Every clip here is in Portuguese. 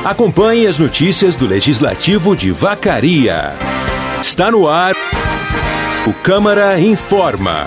Acompanhe as notícias do Legislativo de Vacaria. Está no ar o Câmara Informa.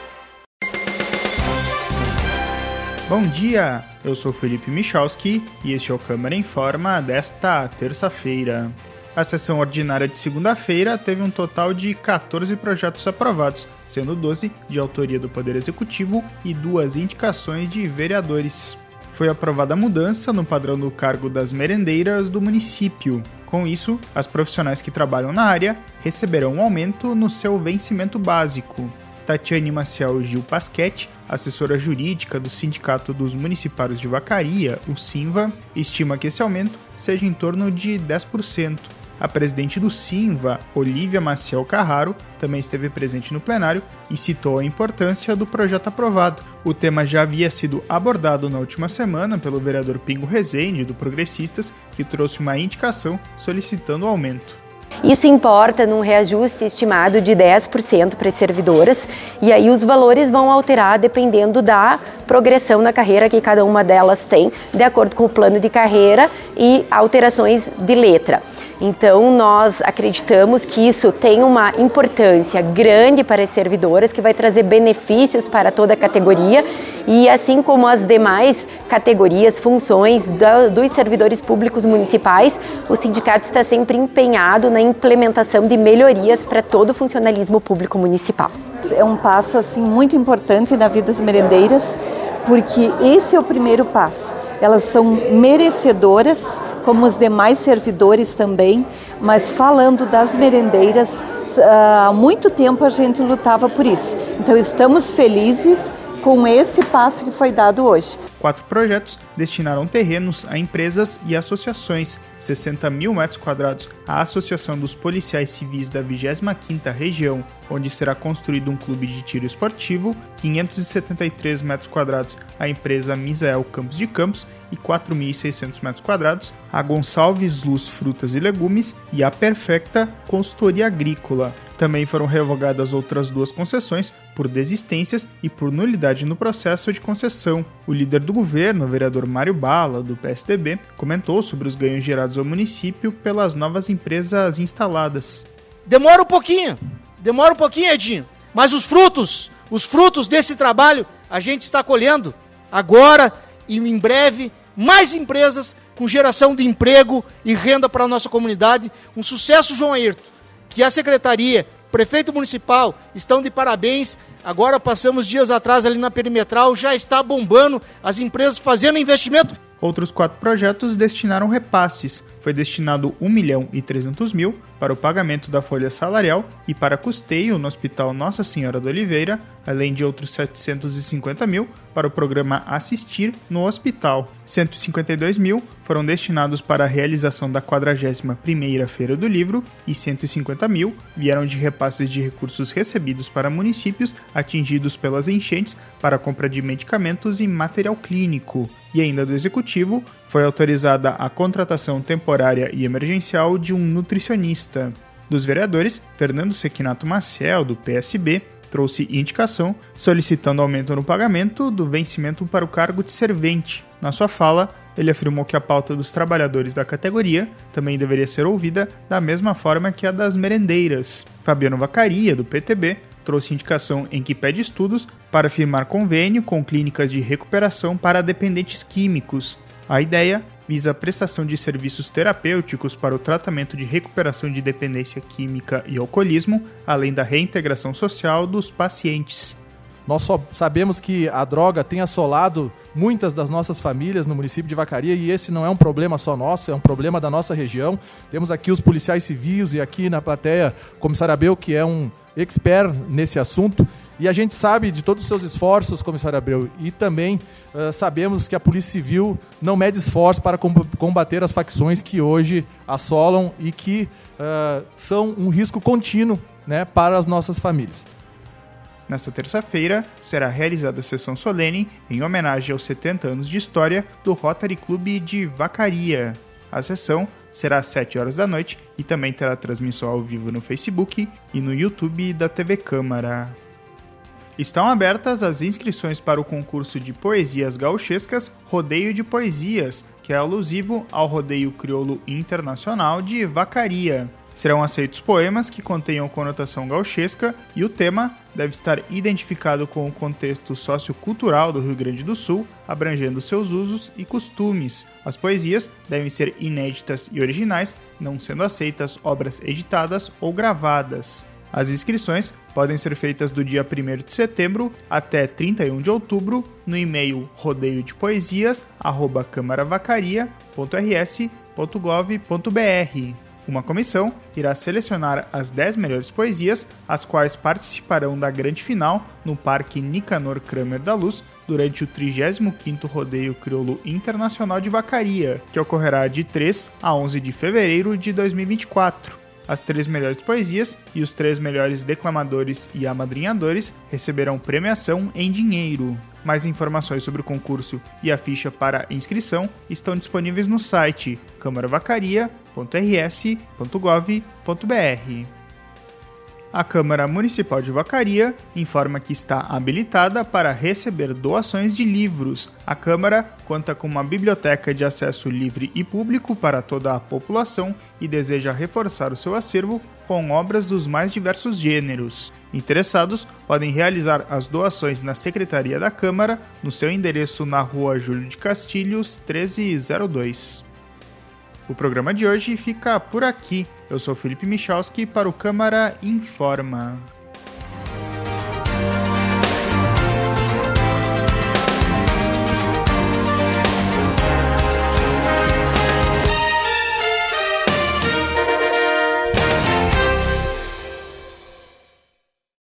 Bom dia, eu sou Felipe Michalski e este é o Câmara Informa desta terça-feira. A sessão ordinária de segunda-feira teve um total de 14 projetos aprovados, sendo 12 de autoria do Poder Executivo e 2 indicações de vereadores. Foi aprovada a mudança no padrão do cargo das merendeiras do município. Com isso, as profissionais que trabalham na área receberão um aumento no seu vencimento básico. Tatiane Maciel Gil Pasquete, assessora jurídica do Sindicato dos Municipários de Vacaria, o SINVA, estima que esse aumento seja em torno de 10%. A presidente do SINVA, Olívia Maciel Carraro, também esteve presente no plenário e citou a importância do projeto aprovado. O tema já havia sido abordado na última semana pelo vereador Pingo Rezende, do Progressistas, que trouxe uma indicação solicitando o aumento. Isso importa num reajuste estimado de 10% para as servidoras, e aí os valores vão alterar dependendo da progressão na carreira que cada uma delas tem, de acordo com o plano de carreira e alterações de letra. Então, nós acreditamos que isso tem uma importância grande para as servidoras, que vai trazer benefícios para toda a categoria, e assim como as demais categorias, funções dos servidores públicos municipais, o sindicato está sempre empenhado na implementação de melhorias para todo o funcionalismo público municipal. É um passo assim muito importante na vida das merendeiras, porque esse é o primeiro passo. Elas são merecedoras, como os demais servidores também, mas falando das merendeiras, há muito tempo a gente lutava por isso. Então estamos felizes com esse passo que foi dado hoje. 4 projetos destinaram terrenos a empresas e associações, 60 mil metros quadrados à Associação dos Policiais Civis da 25ª Região, onde será construído um clube de tiro esportivo, 573 metros quadrados à empresa Misael Campos de Campos e 4.600 metros quadrados a Gonçalves Luz Frutas e Legumes e a Perfecta Consultoria Agrícola. Também foram revogadas outras 2 concessões por desistências e por nulidade no processo de concessão. O líder do governo, o vereador Mário Bala, do PSDB, comentou sobre os ganhos gerados ao município pelas novas empresas instaladas. Demora um pouquinho, Edinho, mas os frutos desse trabalho a gente está colhendo agora e em breve mais empresas com geração de emprego e renda para a nossa comunidade. Um sucesso, João Ayrton, que a Secretaria, o Prefeito Municipal estão de parabéns. Agora passamos dias atrás ali na Perimetral, já está bombando, as empresas fazendo investimento. Outros 4 projetos destinaram repasses. Foi destinado 1.300.000 para o pagamento da folha salarial e para custeio no Hospital Nossa Senhora do Oliveira, além de outros 750.000 para o programa Assistir no hospital. 152.000 foram destinados para a realização da 41ª Feira do Livro e 150.000 vieram de repasses de recursos recebidos para municípios atingidos pelas enchentes para a compra de medicamentos e material clínico. E ainda do Executivo, foi autorizada a contratação temporária e emergencial de um nutricionista. Dos vereadores, Fernando Sequinato Maciel, do PSB, trouxe indicação solicitando aumento no pagamento do vencimento para o cargo de servente. Na sua fala, ele afirmou que a pauta dos trabalhadores da categoria também deveria ser ouvida da mesma forma que a das merendeiras. Fabiano Vacaria, do PTB, trouxe indicação em que pede estudos para firmar convênio com clínicas de recuperação para dependentes químicos. A ideia visa a prestação de serviços terapêuticos para o tratamento de recuperação de dependência química e alcoolismo, além da reintegração social dos pacientes. Nós só sabemos que a droga tem assolado muitas das nossas famílias no município de Vacaria, e esse não é um problema só nosso, é um problema da nossa região. Temos aqui os policiais civis e aqui na plateia o comissário Abreu, que é um expert nesse assunto, e a gente sabe de todos os seus esforços, comissário Abreu, e também sabemos que a Polícia Civil não mede esforço para combater as facções que hoje assolam e que são um risco contínuo, né, para as nossas famílias. Nesta terça-feira, será realizada a sessão solene em homenagem aos 70 anos de história do Rotary Clube de Vacaria. A sessão será às 7 horas da noite e também terá transmissão ao vivo no Facebook e no YouTube da TV Câmara. Estão abertas as inscrições para o concurso de poesias gauchescas Rodeio de Poesias, que é alusivo ao Rodeio Crioulo Internacional de Vacaria. Serão aceitos poemas que contenham conotação gauchesca e o tema deve estar identificado com o contexto sociocultural do Rio Grande do Sul, abrangendo seus usos e costumes. As poesias devem ser inéditas e originais, não sendo aceitas obras editadas ou gravadas. As inscrições podem ser feitas do dia 1º de setembro até 31 de outubro no e-mail rodeiodepoesias@câmaravacaria.rs.gov.br. Uma comissão irá selecionar as 10 melhores poesias, as quais participarão da grande final no Parque Nicanor Kramer da Luz durante o 35º Rodeio Crioulo Internacional de Vacaria, que ocorrerá de 3 a 11 de fevereiro de 2024. As 3 melhores poesias e os 3 melhores declamadores e amadrinhadores receberão premiação em dinheiro. Mais informações sobre o concurso e a ficha para inscrição estão disponíveis no site câmaravacaria.rs.gov.br. A Câmara Municipal de Vacaria informa que está habilitada para receber doações de livros. A Câmara conta com uma biblioteca de acesso livre e público para toda a população e deseja reforçar o seu acervo com obras dos mais diversos gêneros. Interessados podem realizar as doações na Secretaria da Câmara, no seu endereço na Rua Júlio de Castilhos, 1302. O programa de hoje fica por aqui. Eu sou Felipe Michalski para o Câmara Informa.